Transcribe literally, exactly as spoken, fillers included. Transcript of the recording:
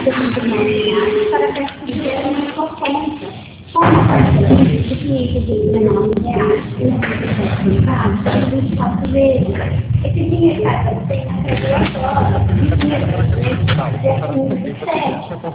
para perceber a sua conta. Como parceiro de cliente de dezenove reais, vinte e quatro vezes. Esse dinheiro que tem na calculadora, esse dinheiro que você